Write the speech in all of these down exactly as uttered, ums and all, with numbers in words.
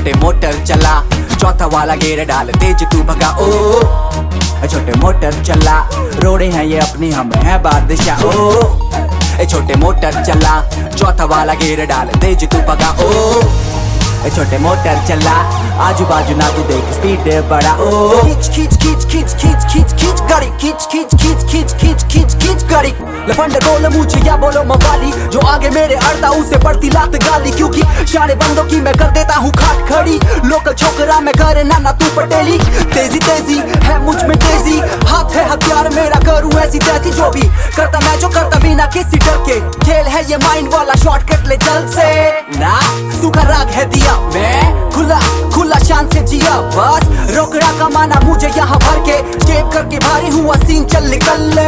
छोटे मोटर चला, चौथा वाला गेर डाल, तेज तू भगा ओ। छोटे मोटर चला, रोड़े हैं ये अपनी, हम हैं बादशाह ओ। छोटे मोटर चला, चौथा वाला गेर डाल, तेज तू भगा ओ। छोटे मोटर चला, आजू बाजू ना तू देख, स्पीड बड़ा ओ। खींच खींच खींच खींच खींच खींच खींच गाड़ी, खींच खींच खींच खींच खींच खींच खींच गाड़ी। लफंडे बोलो मुझे या बोलो मवाली, जो आगे मेरे अड़ता उसे पड़ती लात गाली, क्योंकि शाने बंदों की मैं कर देता हूँ खाट खड़ी। लोकल छोकरा मैं करे ना ना तू पटेली, तेजी तेजी है मुझ में तेजी, हाथ है हथियार मेरा, करूँ ऐसी तैसी जो भी करता मैं, जो करता बिना किसी डर के। खेल है ये माइंड वाला, शॉर्टकट ले जल्द से ना, सूखा राग है दिया मैं, खुला खुला शान से जिया बस। रोकड़ा कमाना मुझे यहाँ भर के, जेब करके भारी हुआ सीन, चल निकल ले।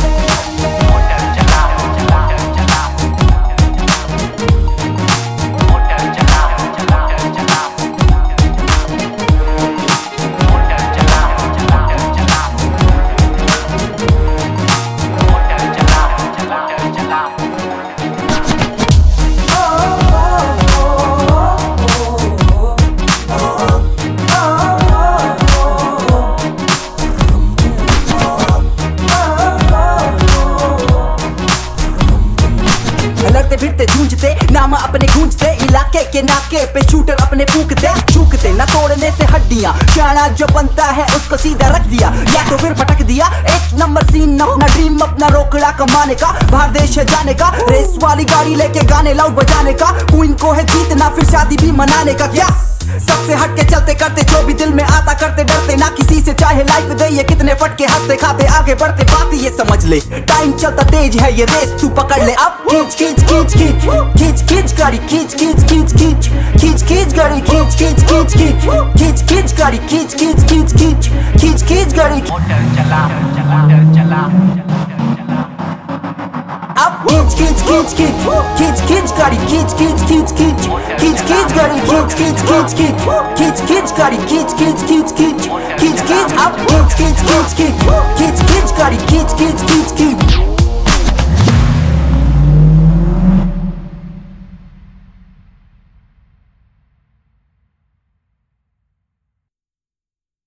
लड़ते फिरते झूंझते नाम अपने गूंजते, इलाके के नाके पे शूटर अपने फूकते, चूकते ना तोड़ने से हड्डियां, शाना जो बनता है उसको सीधा रख दिया, या तो फिर पटक दिया। एक नंबर सीन अपना, ड्रीम अपना, रोकड़ा कमाने का, बाहर देश है जाने का, रेस वाली गाड़ी लेके गाने लाउड बजाने का, क्वीन को है जीतना फिर शादी भी मनाने का। क्या सबसे हटके चलते करते जो भी दिल में आता, करते डरते ना किसी से, चाहे लाइफ दे ये कितने फटके, हंसते खाते आगे बढ़ते, बात ये समझ ले, टाइम चलता तेज है ये रेस तू पकड़ ले अब। खींच खींच खींच खींच खींच खींच गाड़ी, खींच खींच खींच खींच खींच खींच गाड़ी, खींच खींच खींच खींच खींच खींच गाड़ी, खींच खींच खींच खींच खींच खींच गाड़ी। मोटर चला मोटर चला अब खींच खींच खींच खींच खींच खींच गाड़ी, खींच खींच खींच खींच खींच खींच गाड़ी, खींच खींच खींच खींच खींच खींच गाड़ी, खींच खींच खींच खींच खींच खींच अब खींच खींच खींच खींच खींच खींच गाड़ी, खींच खींच खींच